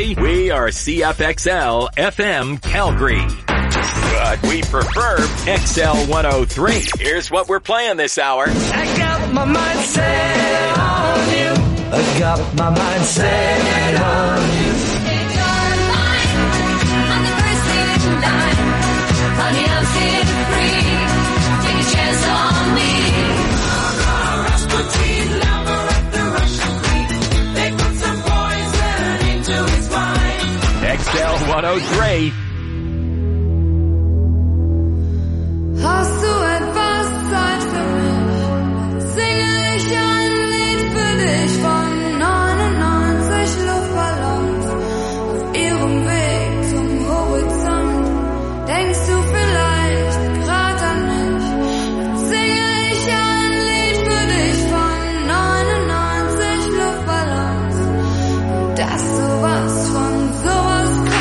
Calgary, we are CFXL FM Calgary. But we prefer XL 103. Here's what we're playing this hour. I got my mind set on you. I got my mind set on you. Take your mind on the first stage of life. Honey, I'm set free. Take a chance on me. Rasputin, lover of the Russian queen. They put some poison into his mind. XL 103. Hast du etwas Zeit für mich? Singe ich ein Lied für dich von 99 Luftballons auf ihrem Weg zum Horizont. Denkst du vielleicht grad an mich? Singe ich ein Lied für dich von 99 Luftballons. Und dass sowas von sowas kommt.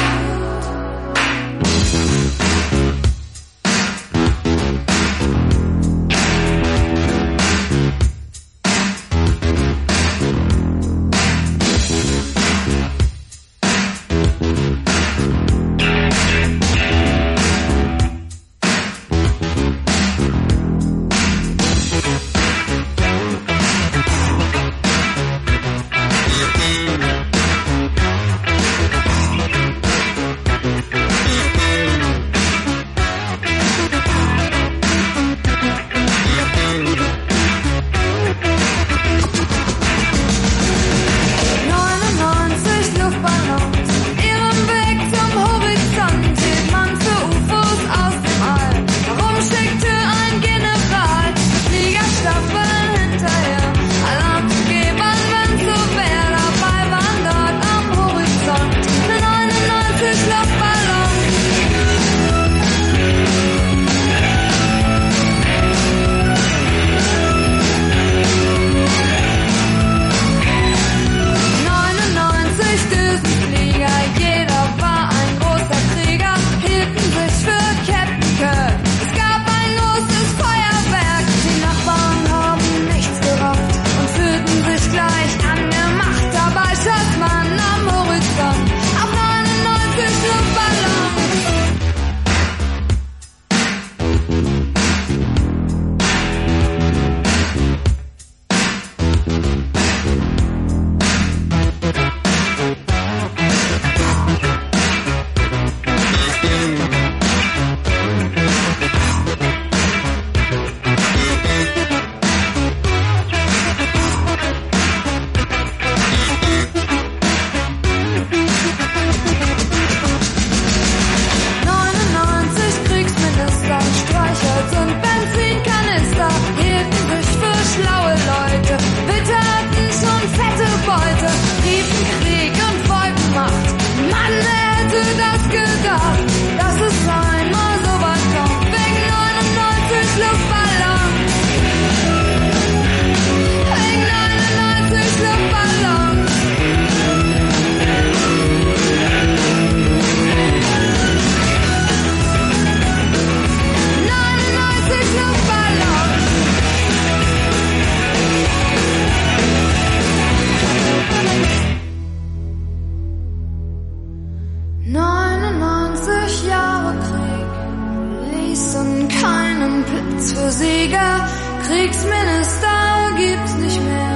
Kriegsminister gibt's nicht mehr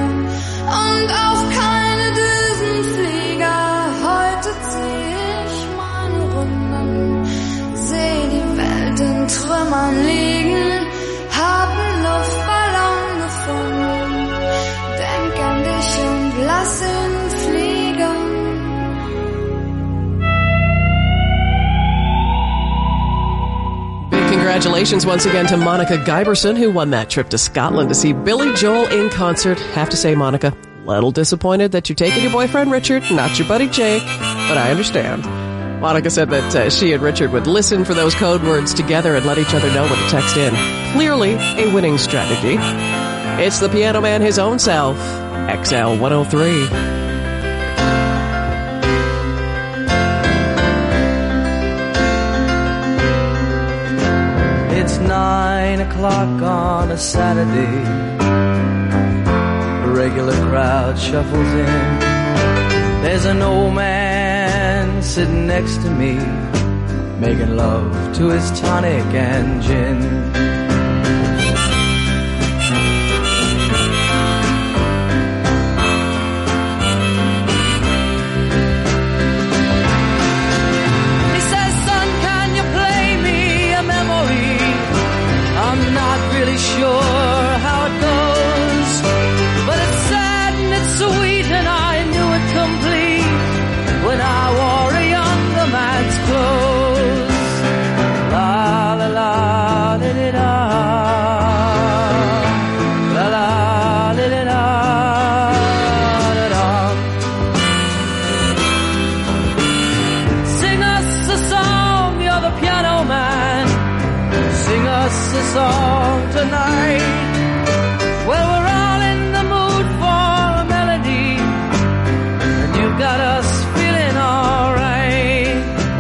und auch keine Düsenflieger. Heute zieh ich meine Runden, seh die Welt in Trümmern liegen, hab 'n Luftballon gefunden, denk an dich und lass ihn fliegen. Congratulations once again to Monica Giberson, who won that trip to Scotland to see Billy Joel in concert. Have to say, Monica, a little disappointed that you're taking your boyfriend Richard, not your buddy Jake, but I understand. Monica said that she and Richard would listen for those code words together and let each other know when to text in. Clearly a winning strategy. It's the Piano Man his own self, XL 103. It's 9 o'clock on a Saturday. A regular crowd shuffles in. There's an old man sitting next to me, making love to his tonic and gin. Sure how it goes, but it's sad and it's sweet, and I knew it complete when I wore a younger man's clothes. La la la da da da, la la da da da da. Sing us a song, you're the piano man. Sing us a song tonight. Well, we're all in the mood for a melody, and you've got us feeling alright.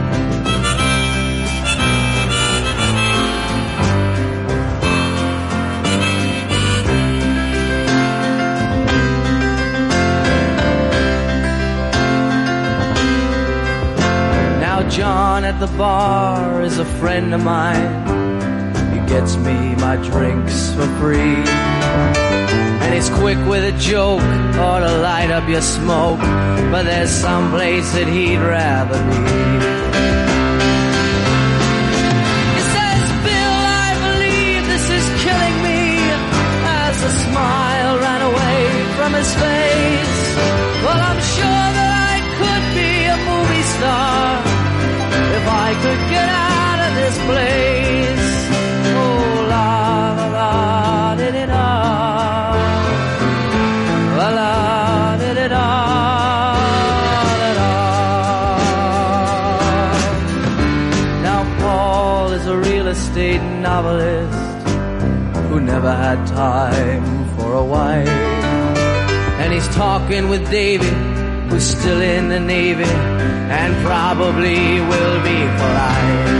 Now John at the bar is a friend of mine. Gets me my drinks for free, and he's quick with a joke or to light up your smoke, but there's some place that he'd rather be. He says, Bill, I believe this is killing me, as a smile ran away from his face. Well, I'm sure that I could be a movie star if I could get out of this place. Estate novelist who never had time for a wife, and he's talking with Davy, who's still in the Navy and probably will be for life.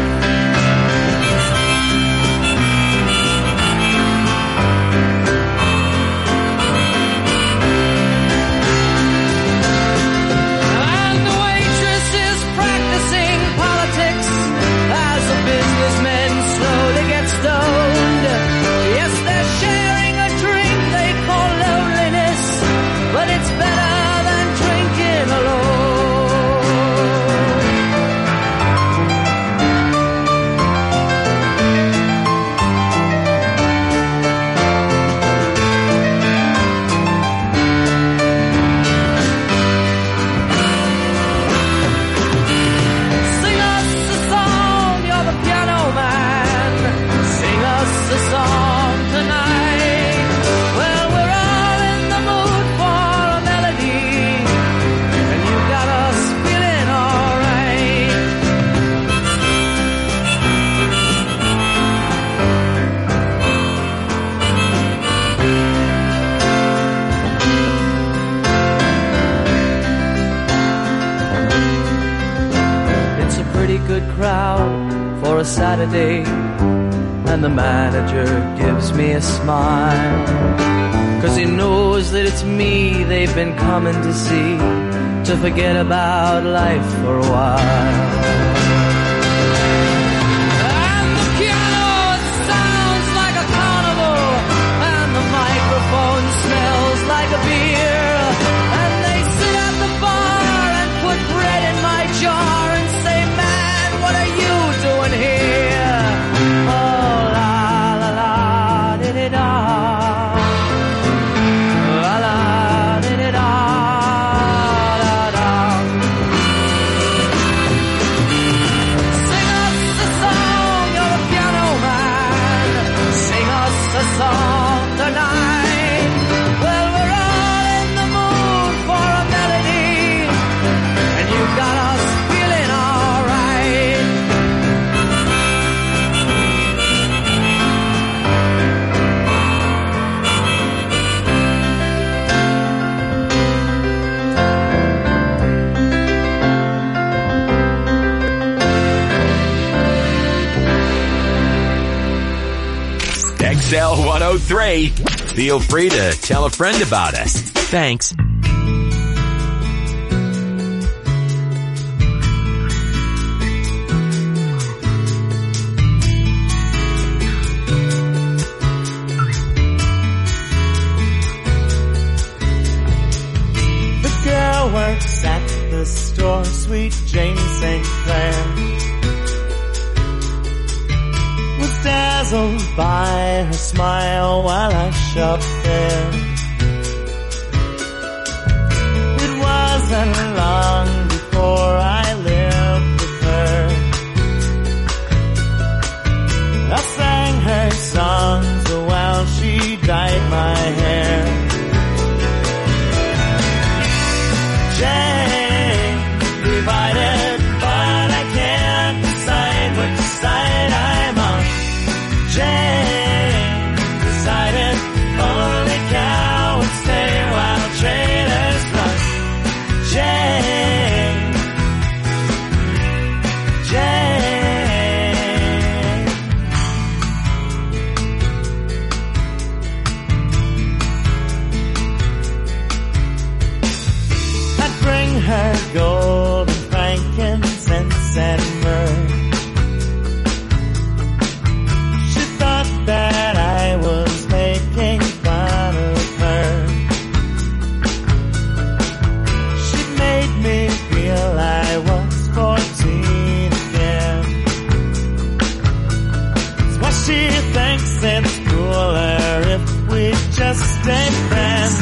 Saturday, and the manager gives me a smile, 'cause he knows that it's me they've been coming to see, to forget about life for a while. And the piano sounds like a carnival, and the microphone smells like a beer, and they sit at the bar and put bread in my jar and say, man, what are you doing here? XL 103. Feel free to tell a friend about us. Thanks. works at the store, sweet Jane St. Clair, was dazzled by her smile while I shopped there. It wasn't long before I lived with her. I sang her songs while she dyed my hair. Jane, divided, but I can't decide which side I'm on. Jane, decided only cowards stay while traitors run. Jane, Jane. I'd bring her gold and frankincense and myrrh. She thought that I was making fun of her. She made me feel I was 14 again. It's why she thinks it's cooler if we just stay friends.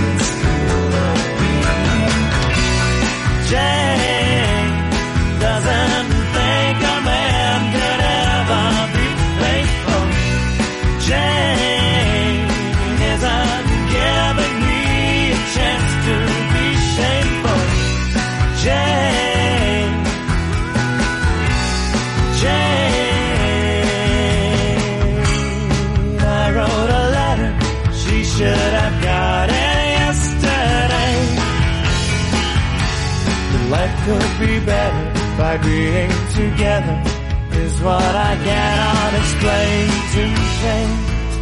Jane doesn't think a man could ever be faithful. Jane isn't giving me a chance to be shameful. Jane, Jane. I wrote a letter, she should have got it yesterday. Life could be better by being together is what I cannot explain to Jane.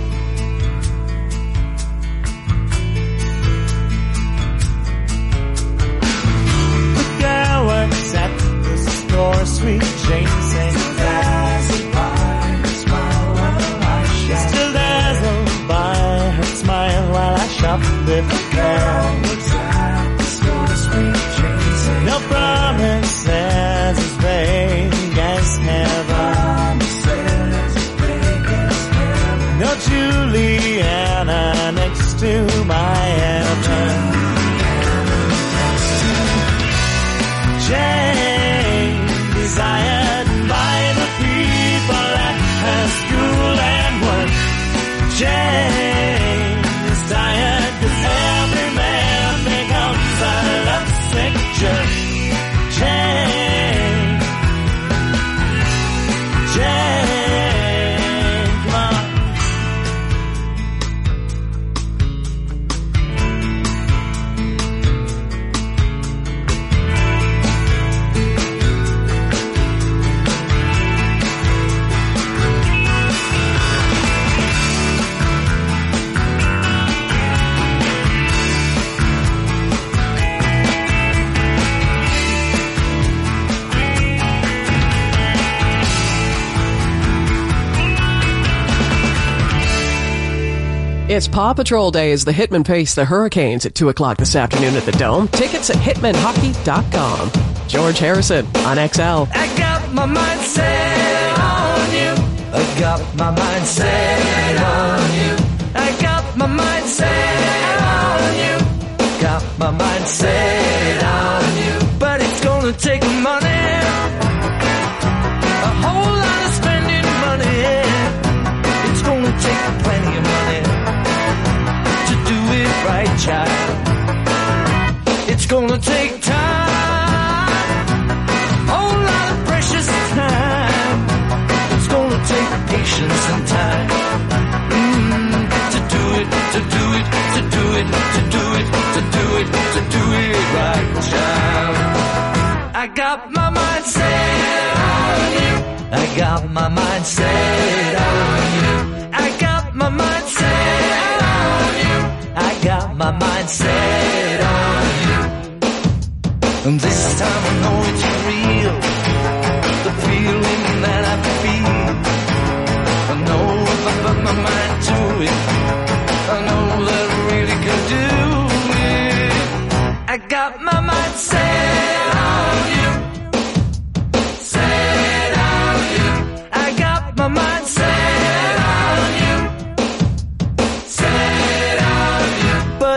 The girl works at the store, sweet Jane St. Clair, still dazzled by her smile while I shop with her. No promises as vague as heaven. No Juliana next to my heaven. Jane, desired by the people at her school and work. Jane is tired 'cause every man becomes a lovesick jerk. Jane, Jane, come on. It's Paw Patrol Day as the Hitmen face the Hurricanes at 2 o'clock this afternoon at the Dome. Tickets at hitmanhockey.com. George Harrison on XL. I got my mind set on you. I got my mind set on you. I got my mind set on you. Got my mind set on you. But it's gonna take money. A whole lot of spending money. It's gonna take plenty of money to do it right, child. It's gonna take time. Whole lot of precious time. It's gonna take patience and time. To do it, to do it, to do it, to do it, to do it, to do it right, child. I got my mind set on you. I got my mind set on you. I got my mind set on you. I got my mind set on you. And this time I know it's real. The feeling that I feel. I know if I put my mind to it, I know that I really can do it. I got my mind set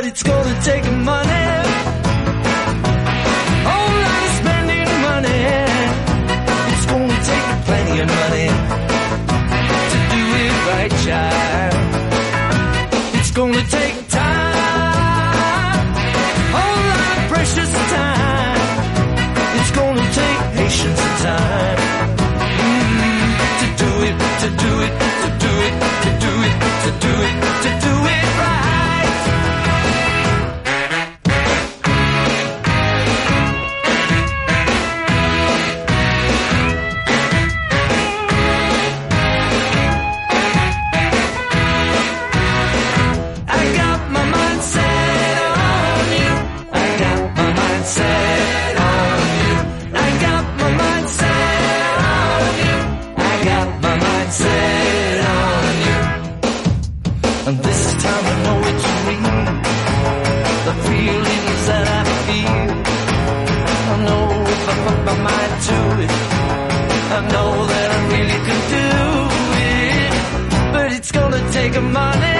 but it's gonna take money. Whole lot of spending money. It's gonna take plenty of money to do it right, child. It's gonna take time, whole lot of precious time. It's gonna take patience and time to do it, to do it, to do it, to do it, to do it, to do it right. I got my mind set on you. I got my mind set on you. I got my mind set on you. I got my mind set on you. And this time I know it's real. The feelings that I feel. I know if I put my mind to it, I know that I really can do it. But it's gonna take money.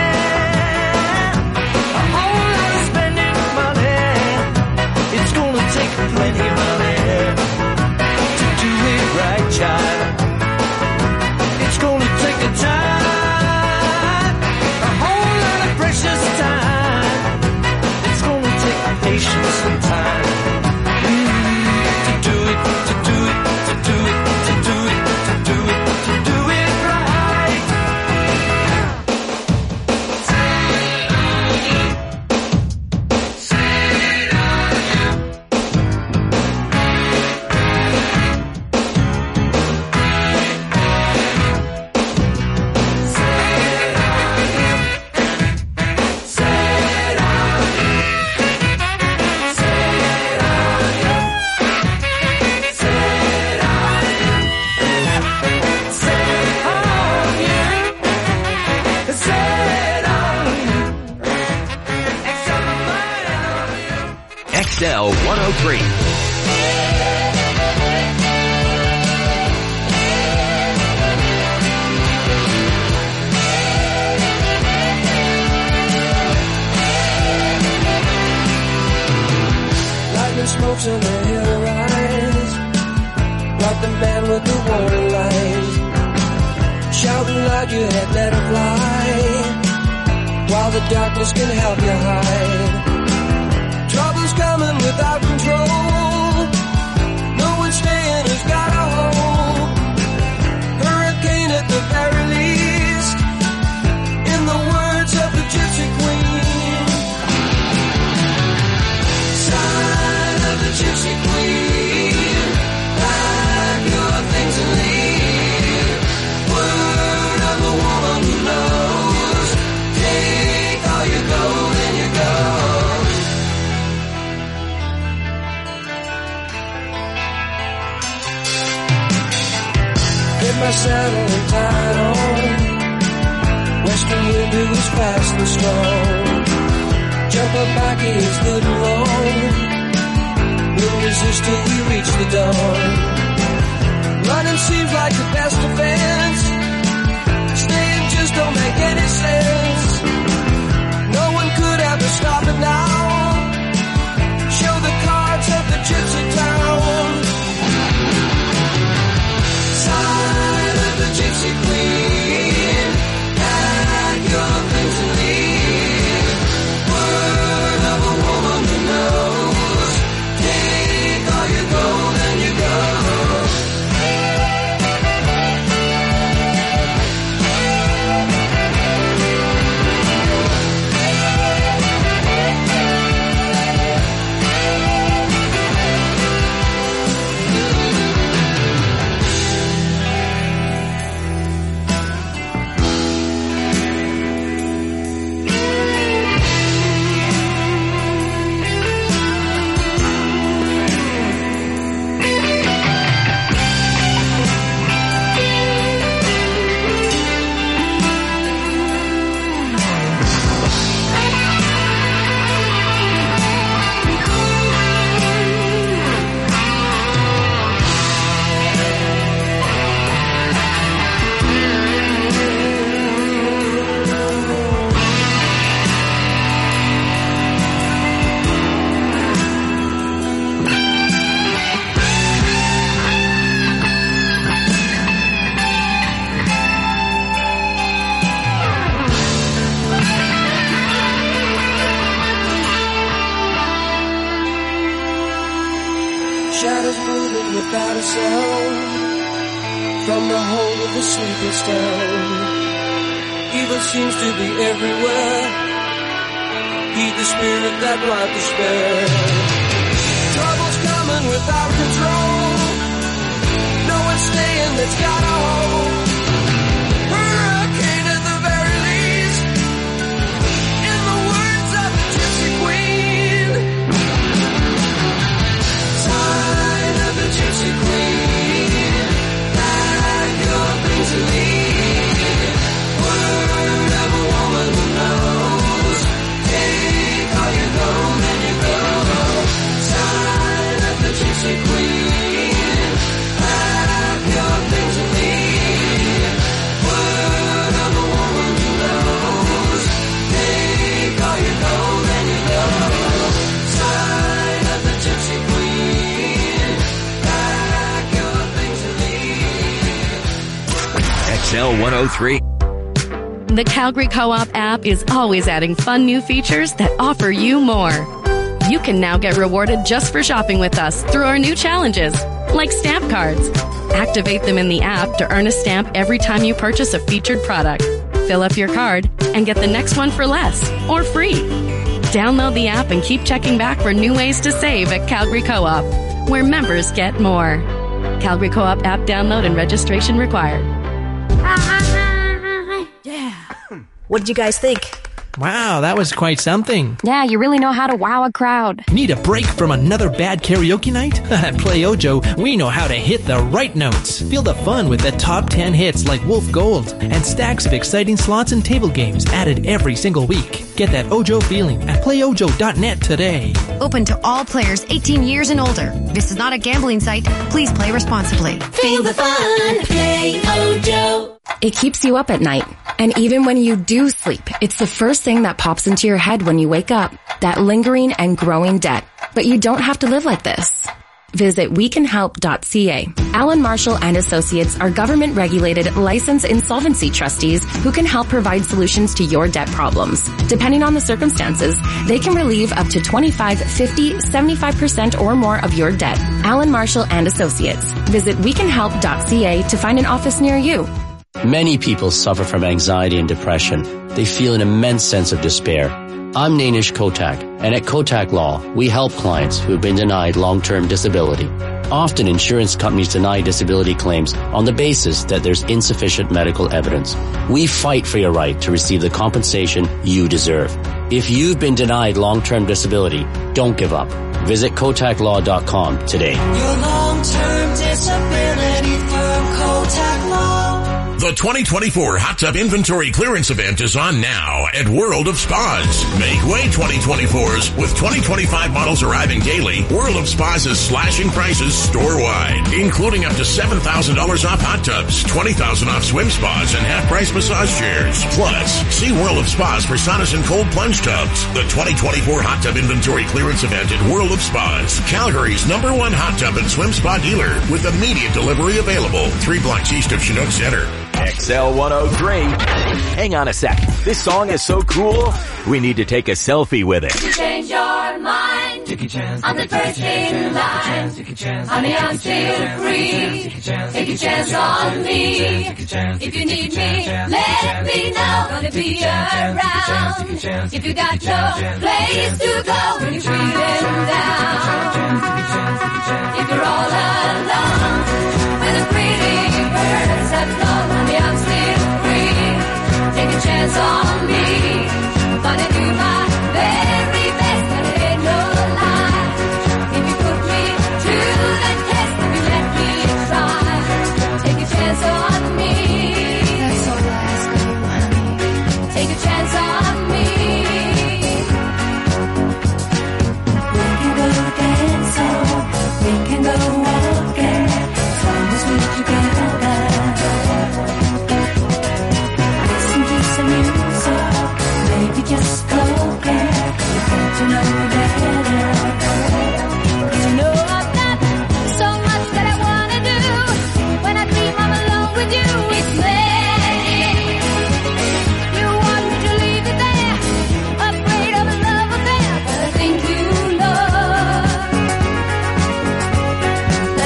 A whole lot of spending money. It's gonna take plenty of money to do it right, child. It's gonna take a time, a whole lot of precious time. It's gonna take patience and time to do it, to do it, to do it, to do it, to do it, to do it right. XL 103. Lightning smokes in the hill rise, like the man with the warning lights, shouting loud you had better fly, while the darkness can help you hide. Trouble's coming without control, no one's staying who's got a hold. Hurricane at the very least, in the words of the Gypsy Queen. Sign of the Gypsy Queen, pack your things and leave. Word of a woman who knows, take all your gold and your gold. Get my saddle and tie it on, western wind is fast and strong. Jump up back is good and long, we'll resist till we reach the dawn. Running seems like the best defense, staying just don't make any sense. No one could ever stop it now, show the cards of the gypsy town. Sign of the Gypsy Queen, pack your things and leave. Word of a woman who knows, take all your gold and your gold. moving without a sound from the hold of the sleepless town. Evil seems to be everywhere. Heed the spirit that brought despair. Trouble's coming without control. No one's staying that's got a hold. Hurricane at the very least, in the words of the Gypsy Queen. Sign of the Gypsy Queen, pack your things and leave. Word of a woman who knows. Take all your gold and you go. Sign of the Gypsy Queen, pack your things and leave. Word of a woman who knows. Take all your gold and you go. Sign of the Gypsy Queen, pack your things and leave. XL 103. The Calgary Co-op app is always adding fun new features that offer you more. You can now get rewarded just for shopping with us through our new challenges, like stamp cards. Activate them in the app to earn a stamp every time you purchase a featured product. Fill up your card and get the next one for less or free. Download the app and keep checking back for new ways to save at Calgary Co-op, where members get more. Calgary Co-op app download and registration required. What did you guys think? Wow, that was quite something. Yeah, you really know how to wow a crowd. Need a break from another bad karaoke night? At Play Ojo, we know how to hit the right notes. Feel the fun with the top 10 hits like Wolf Gold and stacks of exciting slots and table games added every single week. Get that Ojo feeling at playojo.net today. Open to all players 18 years and older. This is not a gambling site. Please play responsibly. Feel the fun. Play Ojo. It keeps you up at night. And even when you do sleep, it's the first thing that pops into your head when you wake up. That lingering and growing debt. But you don't have to live like this. Visit wecanhelp.ca. Alan Marshall and Associates are government-regulated, licensed insolvency trustees who can help provide solutions to your debt problems. Depending on the circumstances, they can relieve up to 25, 50, 75% or more of your debt. Alan Marshall and Associates. Visit wecanhelp.ca to find an office near you. Many people suffer from anxiety and depression. They feel an immense sense of despair. I'm Nainish Kotak, and at Kotak Law, we help clients who have been denied long-term disability. Often insurance companies deny disability claims on the basis that there's insufficient medical evidence. We fight for your right to receive the compensation you deserve. If you've been denied long-term disability, don't give up. Visit KotakLaw.com today. Your long-term disability firm, Kotak Law. The 2024 Hot Tub Inventory Clearance Event is on now at World of Spas. Make way 2024s with 2025 models arriving daily. World of Spas is slashing prices store-wide, including up to $7,000 off hot tubs, $20,000 off swim spas, and half-price massage chairs. Plus, see World of Spas for saunas and cold plunge tubs. The 2024 Hot Tub Inventory Clearance Event at World of Spas, Calgary's #1 hot tub and swim spa dealer, with immediate delivery available. 3 blocks east of Chinook Center. XL 103. Hang on a sec. This song is so cool, we need to take a selfie with it. Change your mind. Take a chance. I'm the first in line. Honey, I'm still free. Take a chance on me. If you need me, let me know. Gonna be around. If you got no place to go when you're feeling down. If you're all alone, when the pretty birds have flown, honey, I'm still free. Take a chance on me. Gonna do my very best, but it ain't no lie. If you put me to the test, if you let me try, take a chance on me. That's all I ask of you, honey. Take a chance on me. We can go dancing, we can go walking, as long as we're together. Listen to some music, maybe just go there. You get to know better. 'Cause you know I've got so much that I wanna do. When I dream I'm alone with you, it's me. You want me to leave it there, afraid of a love affair, but I think you know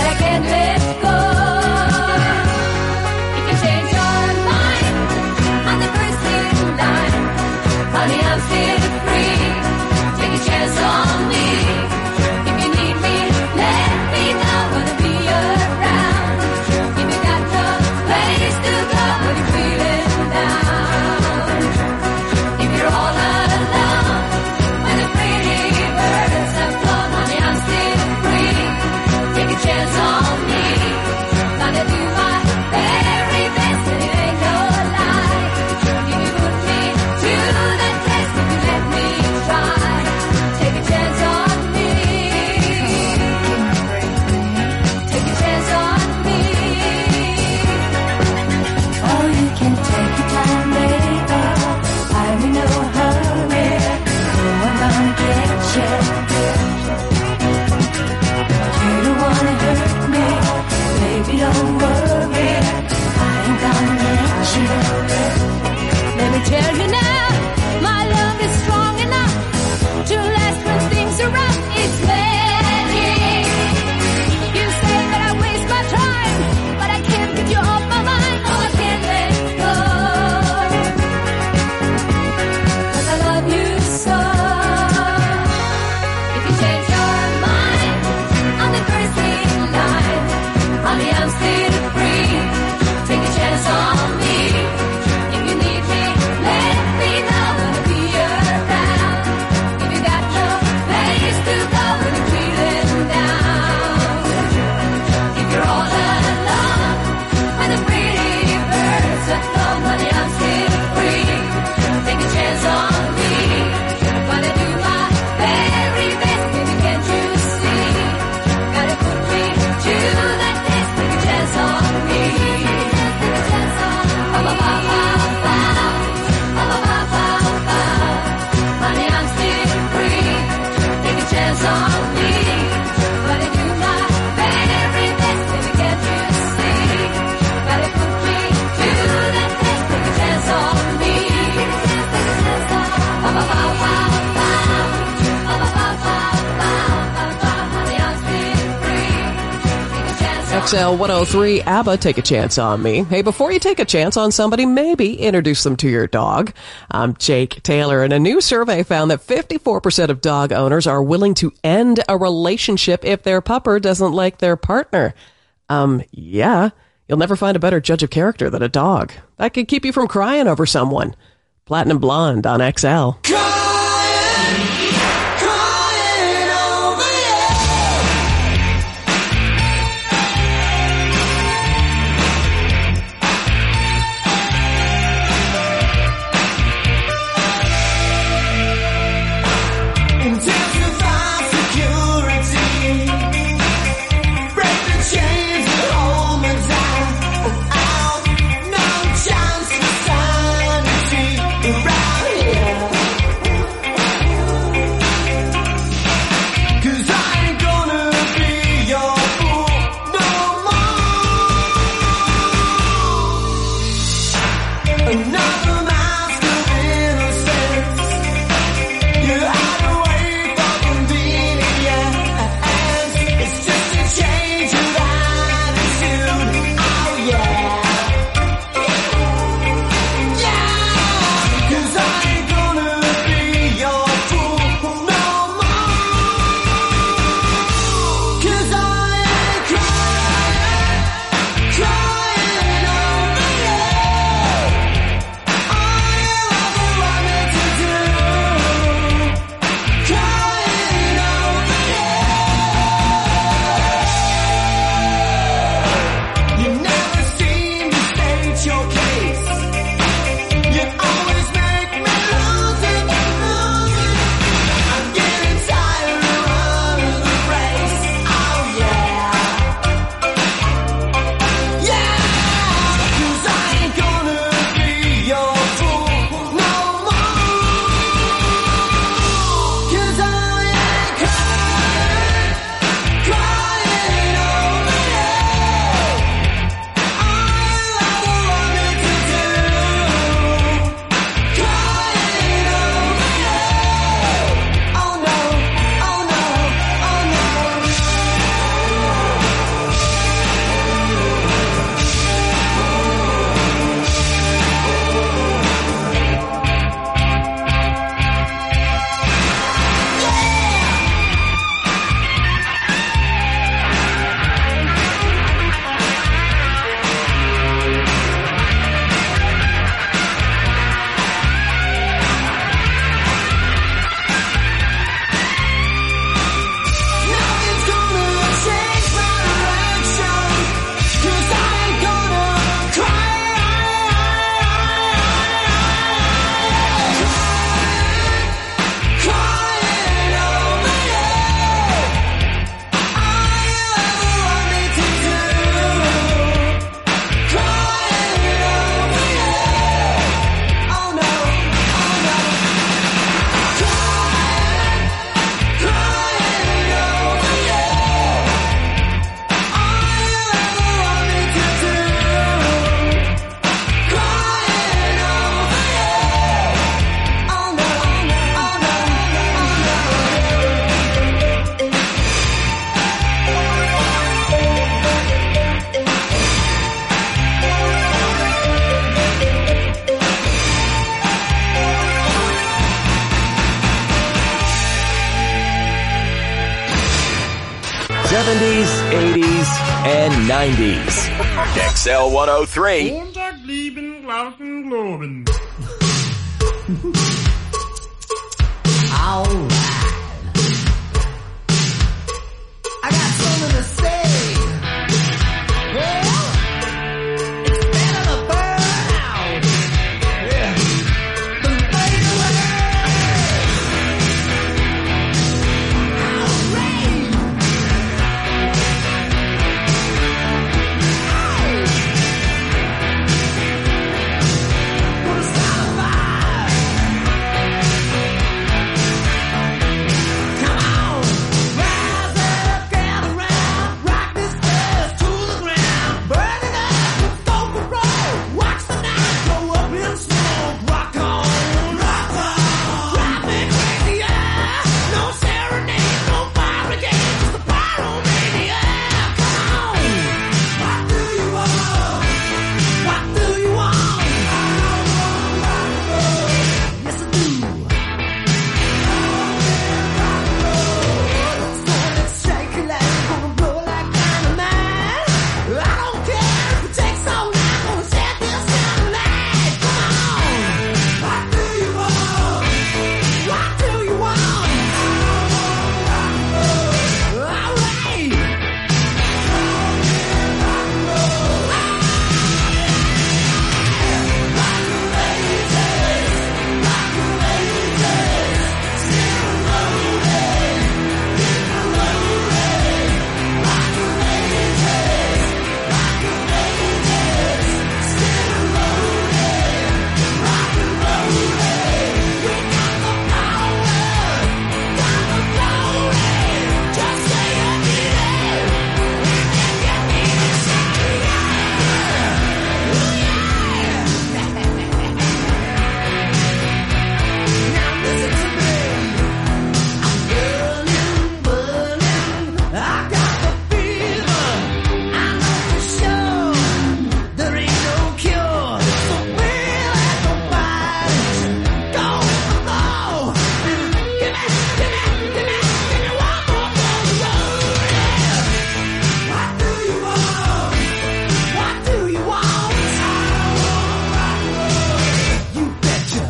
Honey, I'm still free. Take a chance on me. If you need me, let me know. Gonna be around. If you got no place to go when you're feeling down. If you're all alone when the pretty birds have flown, honey, I'm still free. Take a chance on me. Gonna do my very best, baby, can't you see? Gotta put me to that test. Take a chance on me. Honey, I'm still free. Take a chance on me. Gonna do my very best, baby, can't you see? Gotta put me to that test. Take a chance on me. Honey, I'm still free. Take a chance on XL 103, ABBA, Take a Chance on Me. Hey, before you take a chance on somebody, maybe introduce them to your dog. I'm Jake Taylor, and a new survey found that 54% of dog owners are willing to end a relationship if their pupper doesn't like their partner. Yeah, you'll never find a better judge of character than a dog. That could keep you from crying over someone. Platinum Blonde on XL. Intensify security. Break the chains that hold me down. Without no chance for sanity around here. 70s, 80s, and 90s. XL 103. Montag, lieben, glauben, globen. All right. I got something to say. Well, it's better to burn out. Yeah. Than fade away. All right. Gonna start a fire. Come on, rise up, get around, rock this place to the ground, burn it up, don't go roll, watch the night go up in smoke, rock on, drive me crazy, yeah, no serenade, no fire brigade, just a pyromaniac, come on, what do you want, what do you want, yes I do. Let's shake it like we're gonna blow like dynamite. I don't care if it takes all night. Gonna set this down tonight. Come on. What do you want? What do you want? All right. Just say you need it. Now listen to me. I'm burning. I got the fever. I know for sure there ain't no cure. So we let the fight go on. Give me one more for the road. What do you want? What do you want? You betcha.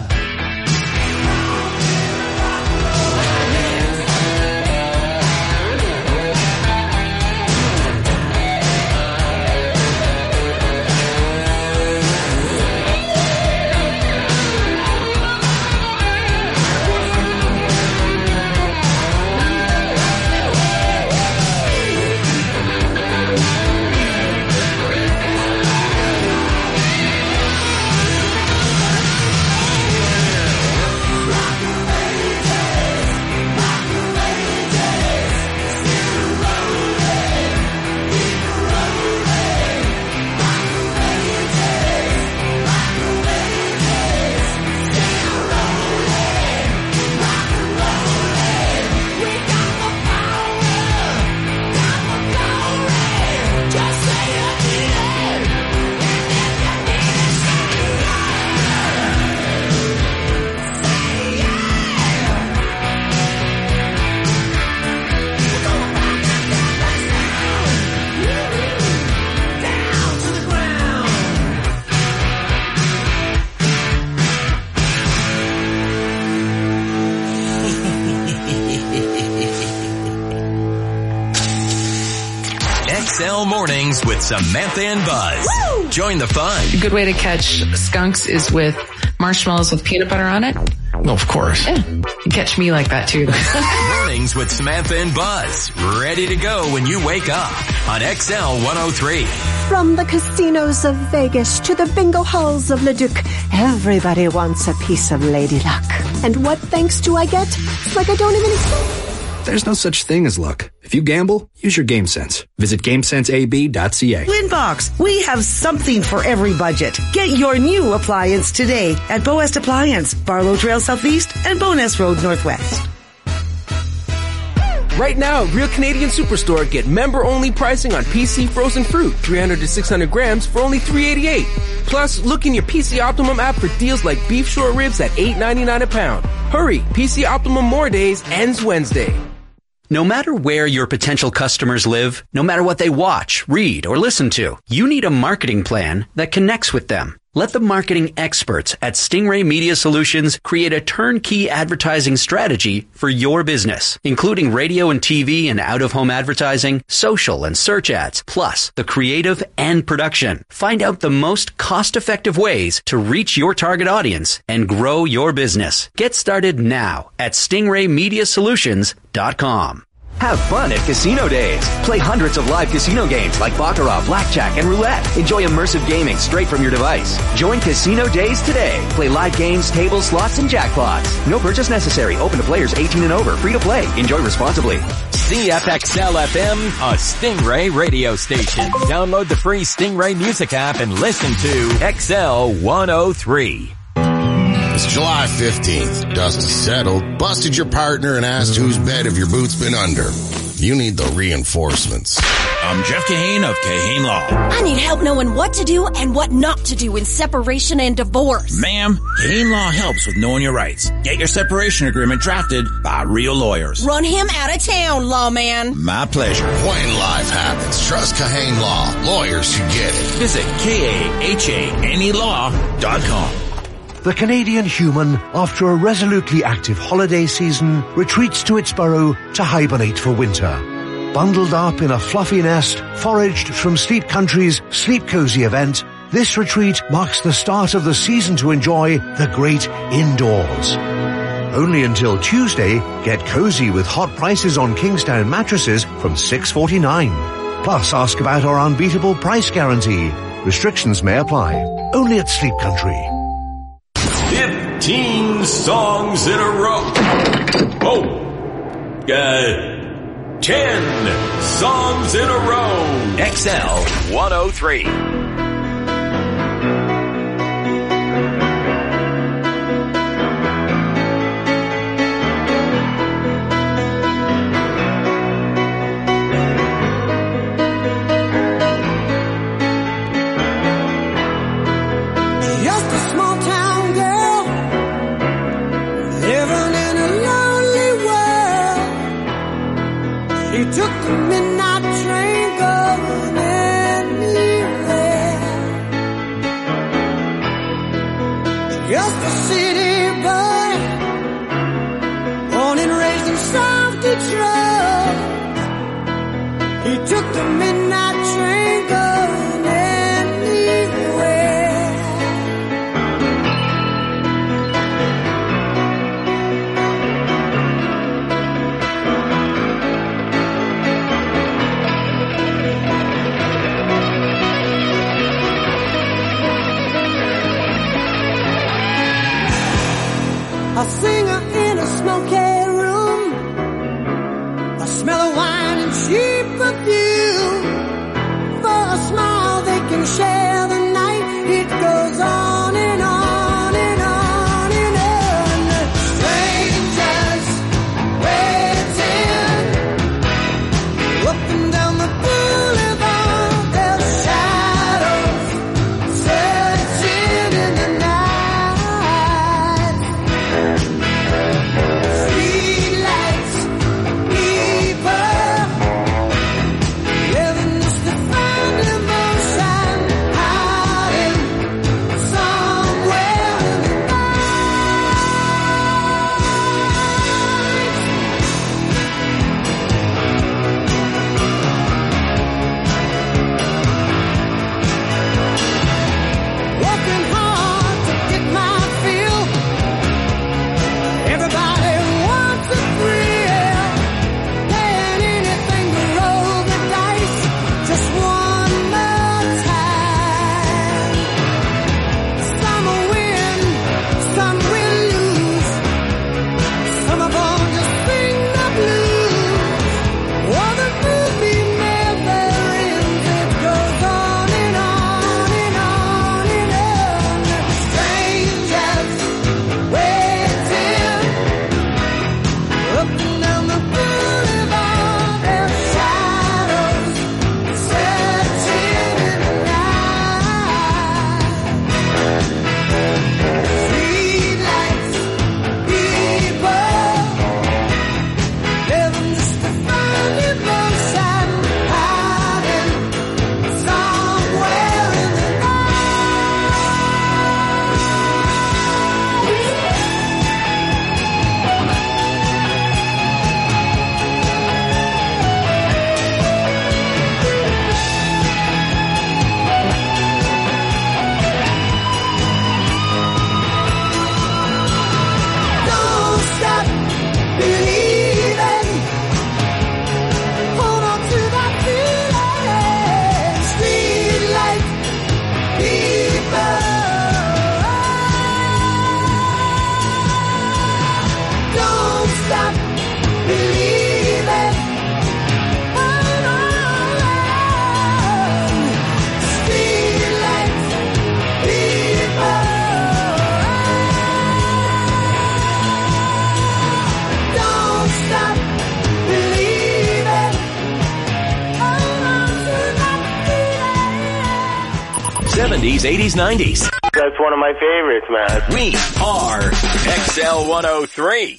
Just say you need it. Down to the ground. XL Mornings with Samantha and Buzz. Join the fun. A good way to catch skunks is with marshmallows with peanut butter on it. No, of course. Yeah. You catch me like that too. Mornings with Samantha and Buzz. Ready to go when you wake up on XL 103. From the casinos of Vegas to the bingo halls of Leduc, everybody wants a piece of Lady Luck. And what thanks do I get? It's like I don't even expect. There's no such thing as luck. If you gamble, use your game sense. Visit GameSenseAB.ca. Winbox, we have something for every budget. Get your new appliance today at Boest Appliance, Barlow Trail Southeast and Bowness Road Northwest. Right now, Real Canadian Superstore, get member-only pricing on PC frozen fruit, 300 to 600 grams for only $3.88. Plus, look in your PC Optimum app for deals like beef short ribs at $8.99 a pound. Hurry, PC Optimum More Days ends Wednesday. No matter where your potential customers live, no matter what they watch, read, or listen to, you need a marketing plan that connects with them. Let the marketing experts at Stingray Media Solutions create a turnkey advertising strategy for your business, including radio and TV and out-of-home advertising, social and search ads, plus the creative and production. Find out the most cost-effective ways to reach your target audience and grow your business. Get started now at StingrayMediaSolutions.com. Have fun at Casino Days. Play hundreds of live casino games like Baccarat, Blackjack, and Roulette. Enjoy immersive gaming straight from your device. Join Casino Days today. Play live games, tables, slots, and jackpots. No purchase necessary. Open to players 18 and over. Free to play. Enjoy responsibly. CFXL FM, a Stingray radio station. Download the free Stingray music app and listen to XL 103. It's July 15th. Dust has settled, busted your partner, and asked whose bed have your boots been under. You need the reinforcements. I'm Jeff Kahane of Kahane Law. I need help knowing what to do and what not to do in separation and divorce. Ma'am, Kahane Law helps with knowing your rights. Get your separation agreement drafted by real lawyers. Run him out of town, lawman. My pleasure. When life happens, trust Kahane Law. Lawyers who get it. Visit KAHANElaw.com. The Canadian human, after a resolutely active holiday season, retreats to its burrow to hibernate for winter. Bundled up in a fluffy nest, foraged from Sleep Country's Sleep Cozy event, this retreat marks the start of the season to enjoy the great indoors. Only until Tuesday, get cozy with hot prices on Kingstown mattresses from $6.49. Plus, ask about our unbeatable price guarantee. Restrictions may apply. Only at Sleep Country. 15 songs in a row. 10 songs in a row. XL 103. Took the midnight train going anywhere. Just a city boy, born and raised in South Detroit. He took the midnight train going anywhere. A singer in a smoky room, a smell of wine and cheap perfume. For a smile they can share the night. It goes on and on and on and on. Strangers waiting up and down the boulevard. Their shadows searching in the night. Streetlights, people, living just to find emotion. I 70s, 80s, 90s. That's one of my favorites, man. We are XL 103.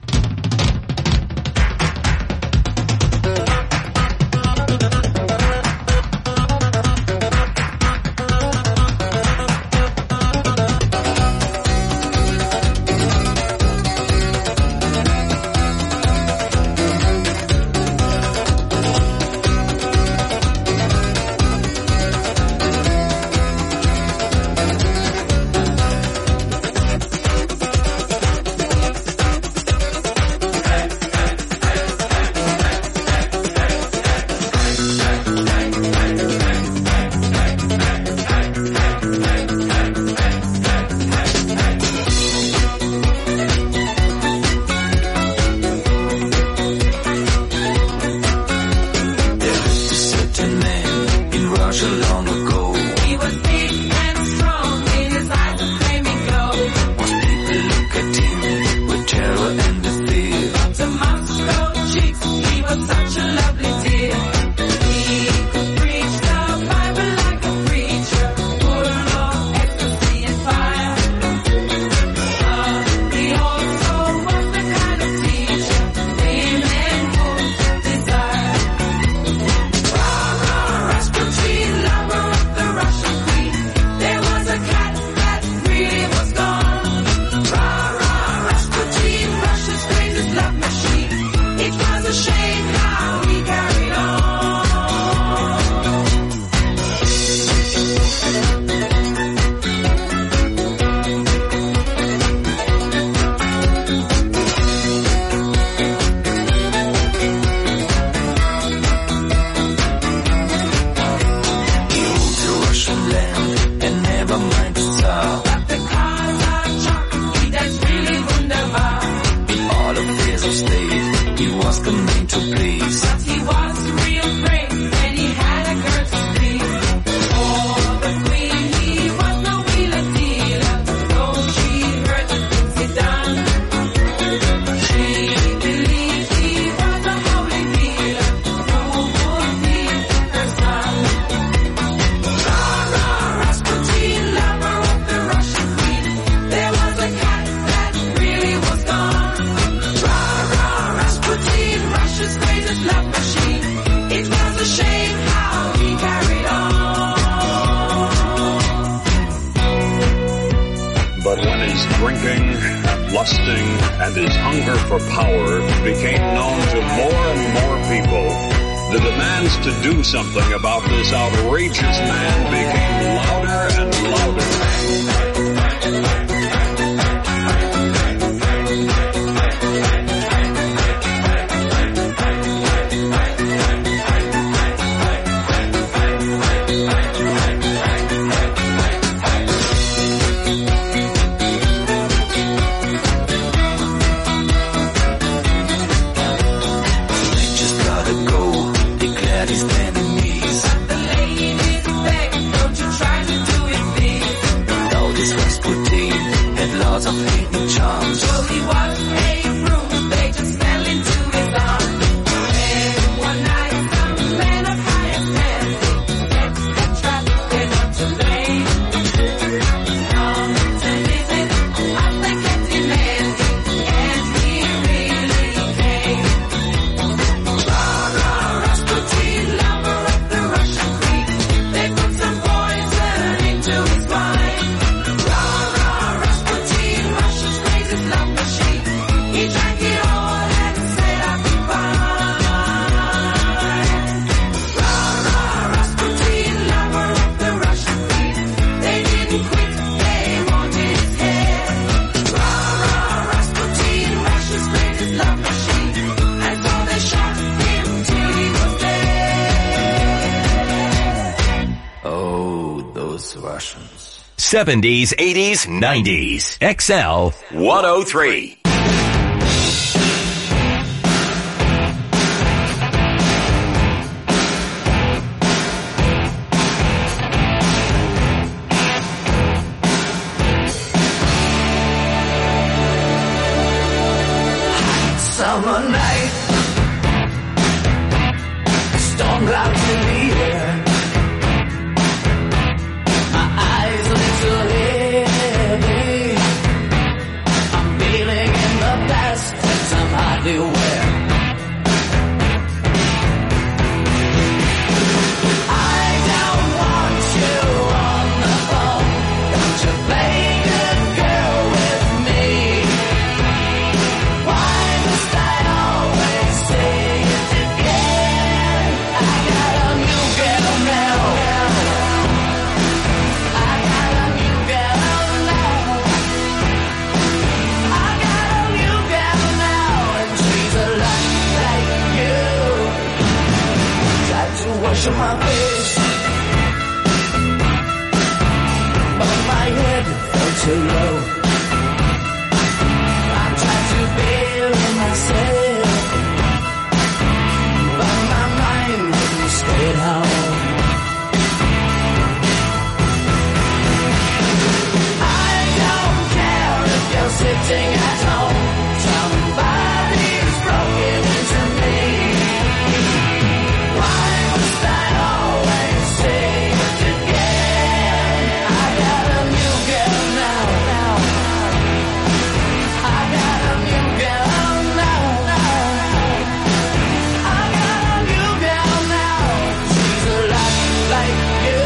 Something about this outrageous man became louder and louder. those Russians. 70s, 80s, 90s. XL 103. Summer night, storm clouds in the air. My to my face, but my head felt too low. I tried to bury myself, but my mind wouldn't stay at home. I don't care if you're sitting at home. Somebody's broken into me. Why must I always say it again? I got a new girl now. I got a new girl now. I got a new girl now. She's a lot like you.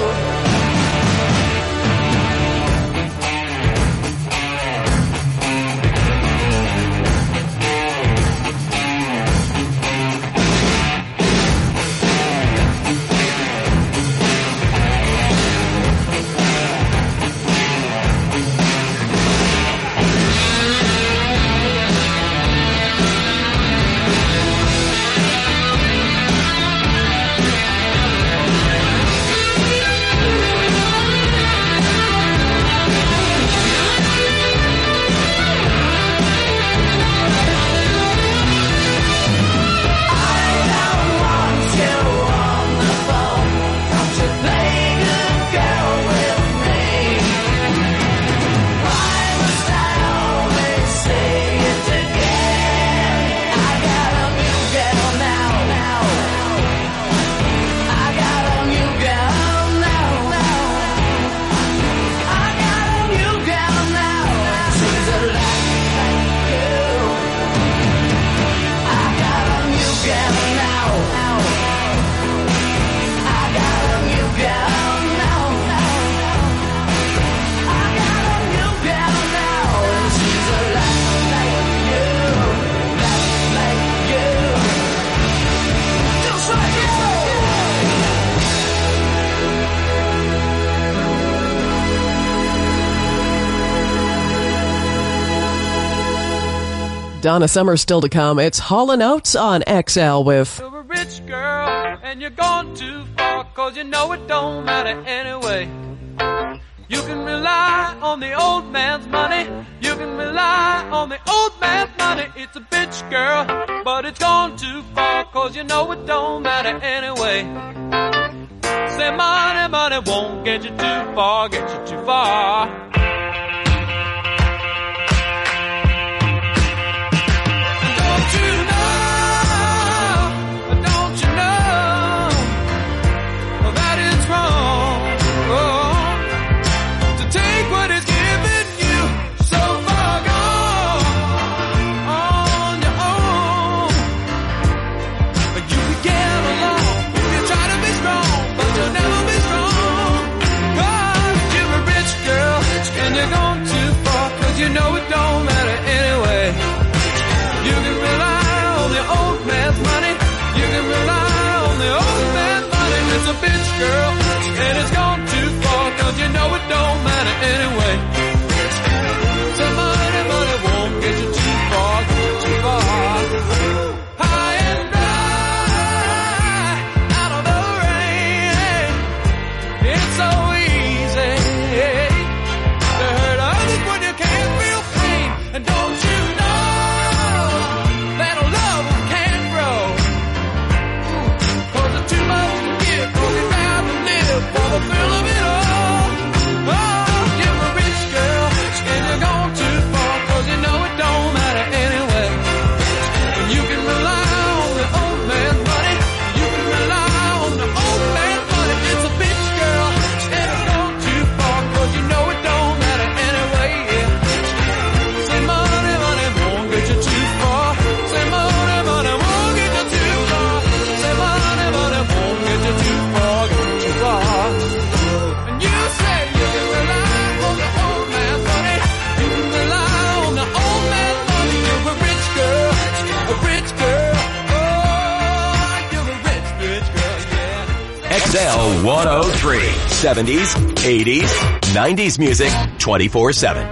Donna Summer still to come. It's Hall & Oates on XL with... You're a rich girl, and you're gone too far, 'cause you know it don't matter anyway. You can rely on the old man's money. You can rely on the old man's money. It's a bitch, girl, but it's gone too far, 'cause you know it don't matter anyway. Say money, money won't get you too far, get you too far. You know it don't matter anyway. You can rely on the old man's money. You can rely on the old man's money. It's a bitch, girl, and it's gone too far, 'cause you know it don't matter anyway. So money, money won't get you too far, too far. High and dry, out of the rain. It's so easy to hurt others when you can't feel pain. And don't you know that love can't grow? 'Cause it's too much to give, 'cause you gotta live for the thrill of it all. Oh, you're a rich girl, and you're gone too far, 'cause you know it don't matter anyway. You can rely on the old man's money. You can rely on the old man's money. It's a bitch, girl, and it's gone too far, 'cause you know it don't matter anyway. Yeah. Say money, money won't get you too far. Say money, money won't get you too far. Say money, money won't get you too far, get you too far. And you say you can rely on the old man's money. You can rely on the old man's money. You're a rich girl, a rich girl. Oh, you're a rich, rich girl, yeah. XL 103. 70s, 80s, 90s music 24/7.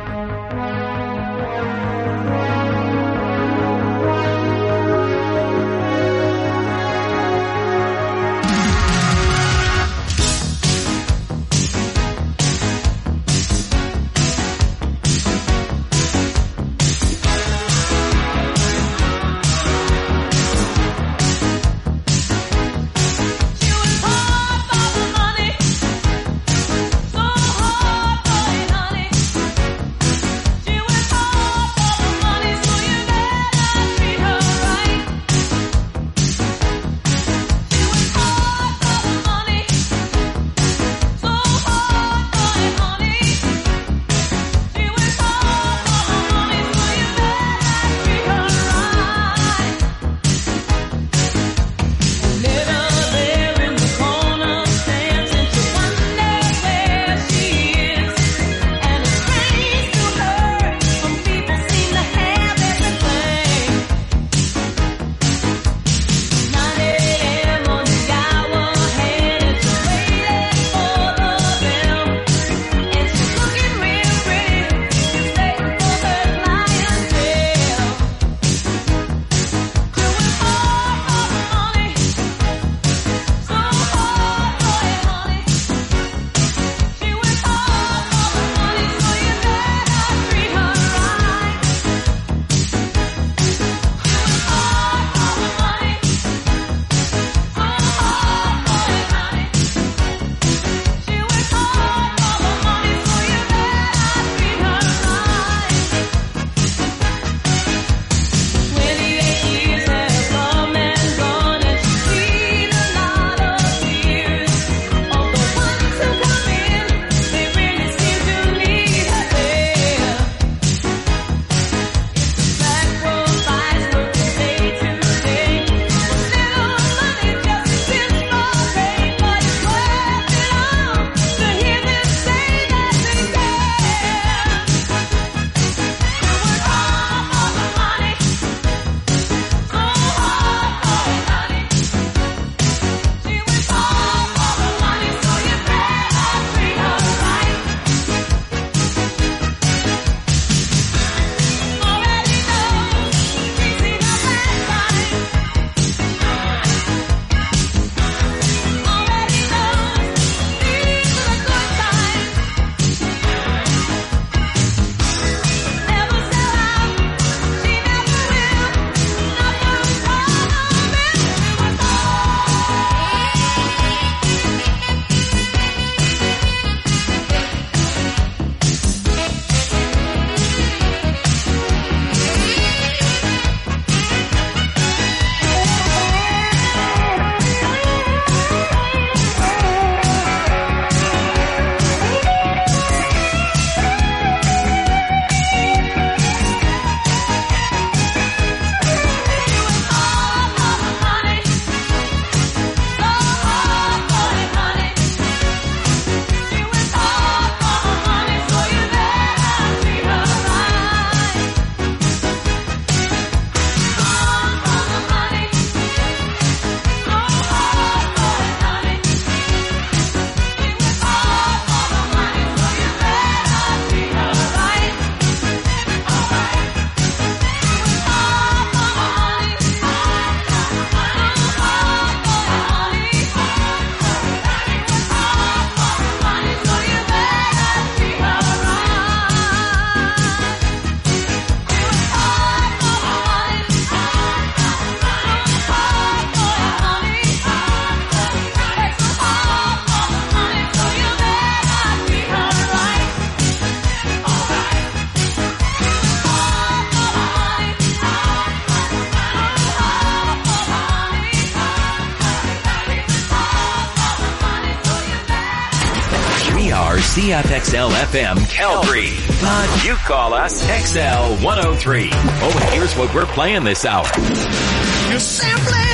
CFXL FM Calgary. But you call us XL 103. Oh, and here's what we're playing this hour. You simply